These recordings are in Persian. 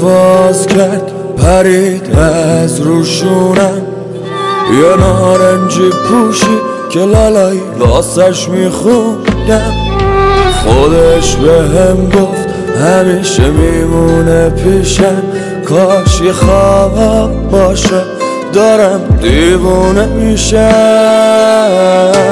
پرواز کرد پرید از روشونم، یه نارنجی پوشی که لالایی واسش میخوندم. خودش به هم گفت همیشه میمونه پیشم، کاش یه خواب باشه دارم دیوونه میشم.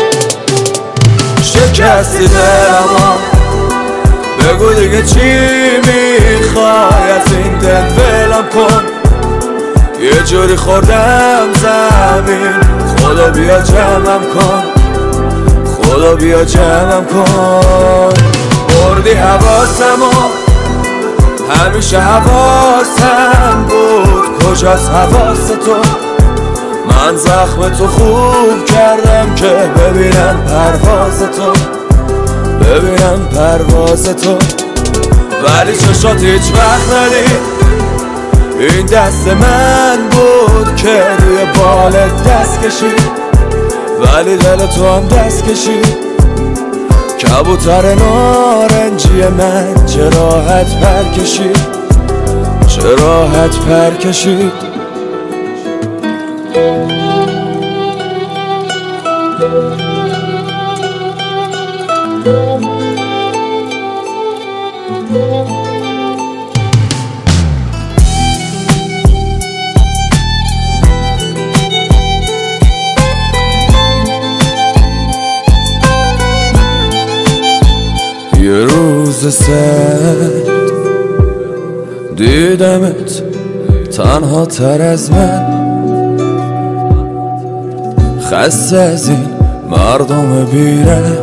شکستی دلمو بگو دیگه چی میخوای، از این دل ولم کن. یه جوری خوردم زمین، خدا بیا جمعم کن، خدا بیا جمعم کن. بردی حواسمو، همیشه حواسم بود، کجاست حواس تو؟ من زخم تو خوب کردم که ببینم پرواز تو، ببینم پرواز تو. ولی چشات هیچ وقت ندید، این دست من بود که روی بالت دست کشید، ولی دل تو هم دست کشید. کبوتر نارنجی من چه راحت پر کشید، چه راحت پر کشید. یه روز سرد دیدمت تنها تر از من، خسته از این مردم بیرم،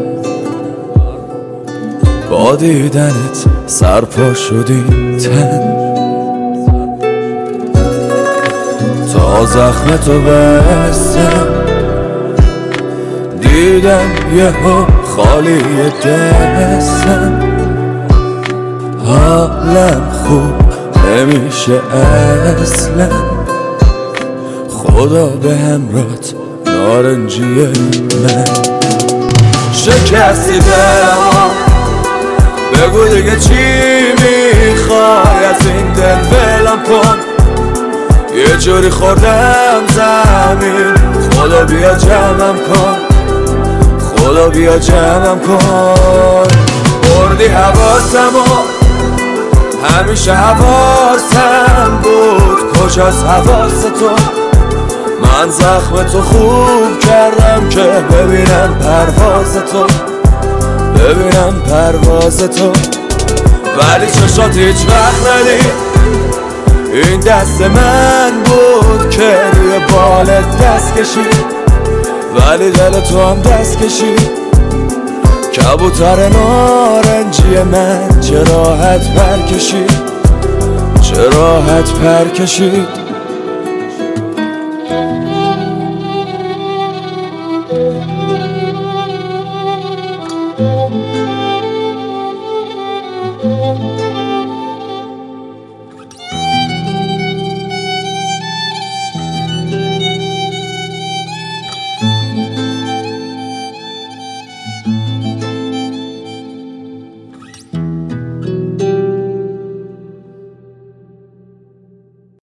با دیدنت سرپا شدی تن. تا زخم تو بستم دیدم یهو خالی دستم، حالم خوب نمیشه اصلا. خدا به همراهت نارنجی من. شکستی دلمو بگو دیگه چی میخوای، از این دل ولم کن. یه جوری خوردم زمین، خدا بیا جمعم کن، خدا بیا جمعم کن. بردی حواسمو، همیشه حواسم بود، کجاست حواس تو؟ من زخم تو خوب کردم که ببینم پرواز تو، ببینم پرواز تو. ولی چشات هیچ وقت ندید، این دست من بود که روی بالت دست کشید، ولی دل تو هم دست کشید. کبوتر نارنجی من چه راحت پر کشید، چه راحت پر کشید.